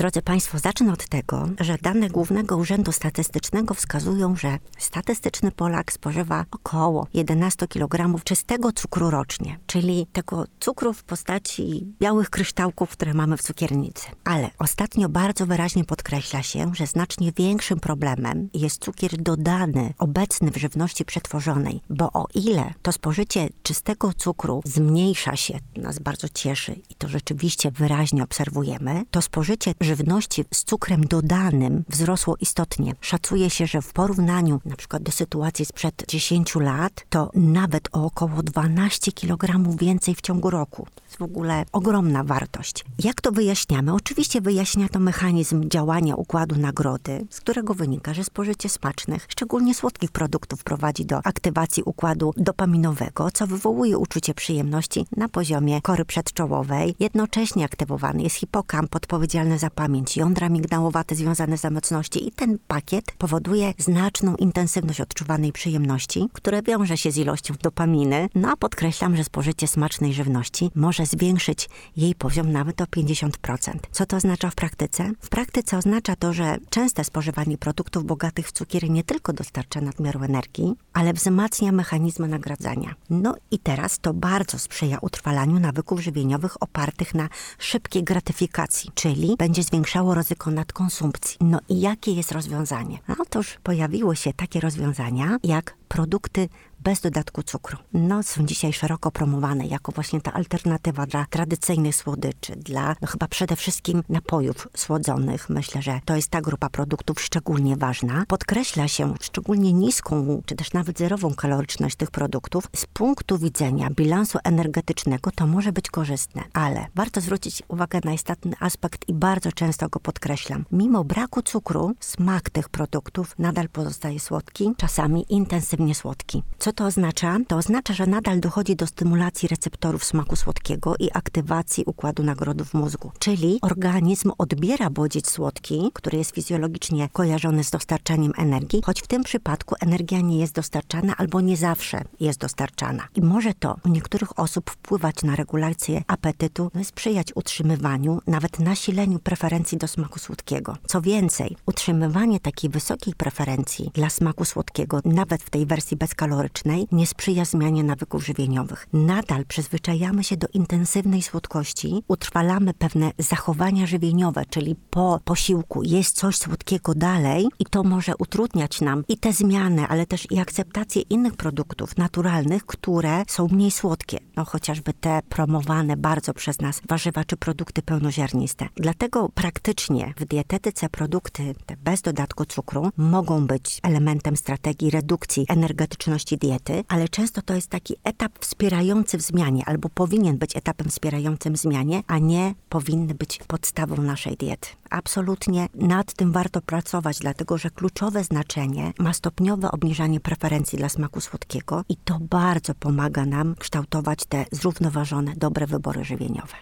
Drodzy Państwo, zacznę od tego, że dane Głównego Urzędu Statystycznego wskazują, że statystyczny Polak spożywa około 11 kg czystego cukru rocznie, czyli tego cukru w postaci białych kryształków, które mamy w cukiernicy. Ale ostatnio bardzo wyraźnie podkreśla się, że znacznie większym problemem jest cukier dodany, obecny w żywności przetworzonej, bo o ile to spożycie czystego cukru zmniejsza się, nas bardzo cieszy i to rzeczywiście wyraźnie obserwujemy, to spożycie żywności z cukrem dodanym wzrosło istotnie. Szacuje się, że w porównaniu na przykład do sytuacji sprzed 10 lat, to nawet o około 12 kg więcej w ciągu roku. To jest w ogóle ogromna wartość. Jak to wyjaśniamy? Oczywiście wyjaśnia to mechanizm działania układu nagrody, z którego wynika, że spożycie smacznych, szczególnie słodkich produktów prowadzi do aktywacji układu dopaminowego, co wywołuje uczucie przyjemności na poziomie kory przedczołowej. Jednocześnie aktywowany jest hipokamp odpowiedzialny za pamięć, jądra migdałowate związane z emocjonalnością i ten pakiet powoduje znaczną intensywność odczuwanej przyjemności, które wiąże się z ilością dopaminy. No a podkreślam, że spożycie smacznej żywności może zwiększyć jej poziom nawet o 50%. Co to oznacza w praktyce? W praktyce oznacza to, że częste spożywanie produktów bogatych w cukiery nie tylko dostarcza nadmiaru energii, ale wzmacnia mechanizmy nagradzania. No i teraz to bardzo sprzyja utrwalaniu nawyków żywieniowych opartych na szybkiej gratyfikacji, czyli będzie zwiększało ryzyko nadkonsumpcji. No i jakie jest rozwiązanie? Otóż pojawiły się takie rozwiązania jak produkty bez dodatku cukru. No, są dzisiaj szeroko promowane jako właśnie ta alternatywa dla tradycyjnych słodyczy, dla chyba przede wszystkim napojów słodzonych. Myślę, że to jest ta grupa produktów szczególnie ważna. Podkreśla się szczególnie niską, czy też nawet zerową kaloryczność tych produktów. Z punktu widzenia bilansu energetycznego to może być korzystne, ale warto zwrócić uwagę na istotny aspekt i bardzo często go podkreślam. Mimo braku cukru, smak tych produktów nadal pozostaje słodki, czasami intensywnie słodki. Co to oznacza? To oznacza, że nadal dochodzi do stymulacji receptorów smaku słodkiego i aktywacji układu nagrody w mózgu. Czyli organizm odbiera bodziec słodki, który jest fizjologicznie kojarzony z dostarczaniem energii, choć w tym przypadku energia nie jest dostarczana albo nie zawsze jest dostarczana. I może to u niektórych osób wpływać na regulację apetytu, sprzyjać utrzymywaniu, nawet nasileniu preferencji do smaku słodkiego. Co więcej, utrzymywanie takiej wysokiej preferencji dla smaku słodkiego, nawet w tej wersji bezkalorycznej, nie sprzyja zmianie nawyków żywieniowych. Nadal przyzwyczajamy się do intensywnej słodkości, utrwalamy pewne zachowania żywieniowe, czyli po posiłku jest coś słodkiego dalej i to może utrudniać nam i te zmiany, ale też i akceptację innych produktów naturalnych, które są mniej słodkie. No chociażby te promowane bardzo przez nas warzywa czy produkty pełnoziarniste. Dlatego praktycznie w dietetyce produkty te bez dodatku cukru mogą być elementem strategii redukcji energetyczności diety, ale często to jest taki etap wspierający w zmianie, albo powinien być etapem wspierającym w zmianie, a nie powinny być podstawą naszej diety. Absolutnie nad tym warto pracować, dlatego że kluczowe znaczenie ma stopniowe obniżanie preferencji dla smaku słodkiego i to bardzo pomaga nam kształtować te zrównoważone, dobre wybory żywieniowe.